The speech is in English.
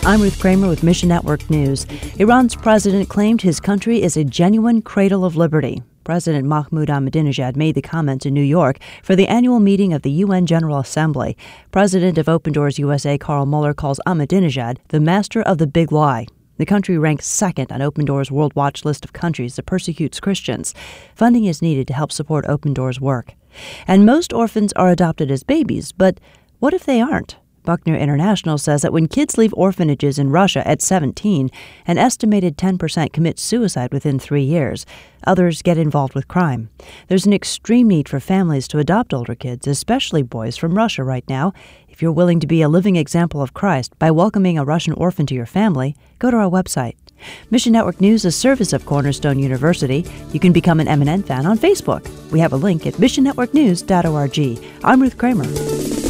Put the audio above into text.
I'm Ruth Kramer with Mission Network News. Iran's president claimed his country is a genuine cradle of liberty. President Mahmoud Ahmadinejad made the comments in New York for the annual meeting of the UN General Assembly. President of Open Doors USA Carl Mueller calls Ahmadinejad the master of the big lie. The country ranks second on Open Doors' World Watch list of countries that persecutes Christians. Funding is needed to help support Open Doors' work. And most orphans are adopted as babies, but what if they aren't? Buckner International says that when kids leave orphanages in Russia at 17, an estimated 10% commit suicide within 3 years. Others get involved with crime. There's an extreme need for families to adopt older kids, especially boys from Russia right now. If you're willing to be a living example of Christ by welcoming a Russian orphan to your family, go to our website. Mission Network News is a service of Cornerstone University. You can become an MNN fan on Facebook. We have a link at missionnetworknews.org. I'm Ruth Kramer.